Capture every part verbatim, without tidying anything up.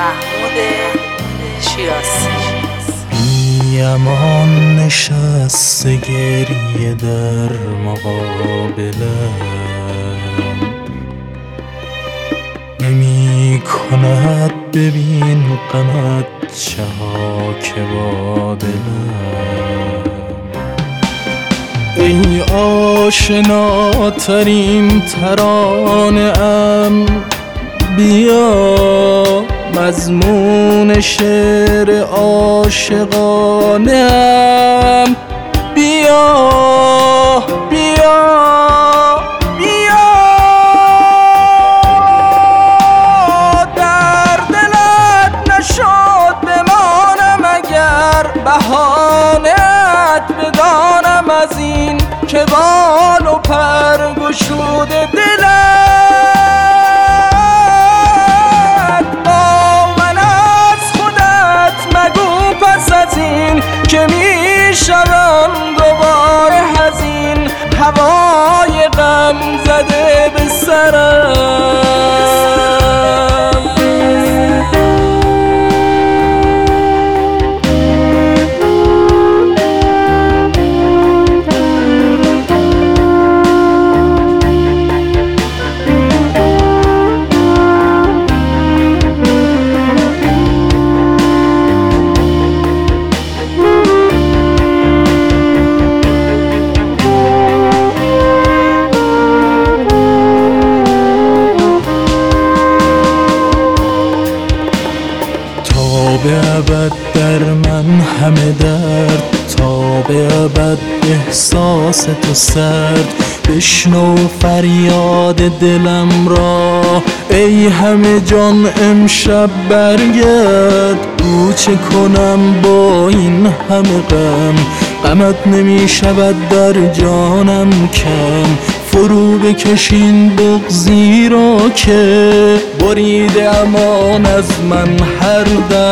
محمود شیرازی. یمان نشسته گریه در مقابلم، نمی کند ببین غمت چه ها که با دلم. ای آشناترین ترانه ام، بیا مضمون شعر عاشقانه ام، بیا بیا بیا. در دلت نشد بمانم اگر، بهانه‌ات بدانم از این که بال و پر گشوده دلت. با من از خودت مگو پس از این که می شوم دوباره حزین، هوای غم زده به سرم. به ابد در من همه درد، تا به ابد احساس تو سرد. بشنو فریاد دلم را ای همه جان امشب برگرد. گو چه کنم با این همه غم، غمت نمی شود در جانم کم. فرو بکشین بغضی را که بریده امان از من هر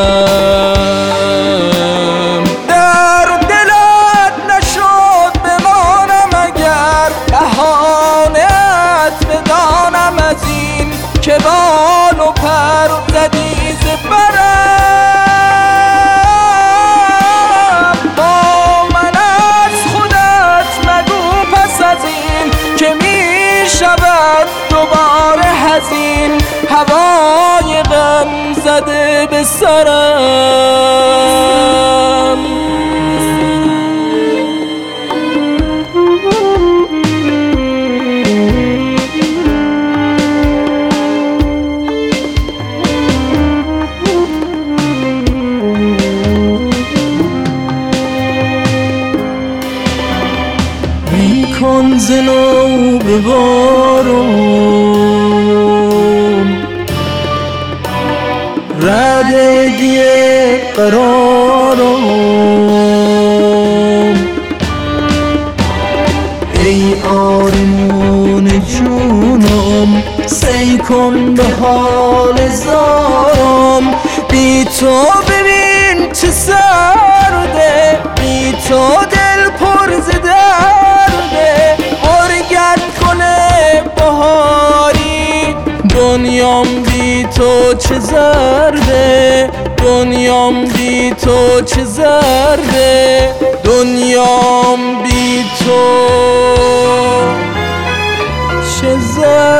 دم. در دلت نشد بمانم اگر، بهانه‌ات بدانم از این که بال و پر زدی ز برم. با من از خودت مگو پس از این که می شود دوباره حزین، هوای غم زده به سرم. کن ز نو به بارم ردیه قرارم. ای آرمان جونم سی کن به حال زارم. بی تو ببین چه سرده، بی تو دل پر ز درده. غرگت کنه بهاری دنیام بی تو چه زرده، دنیام بی تو چه زرده، دنیام بی تو چه زرده.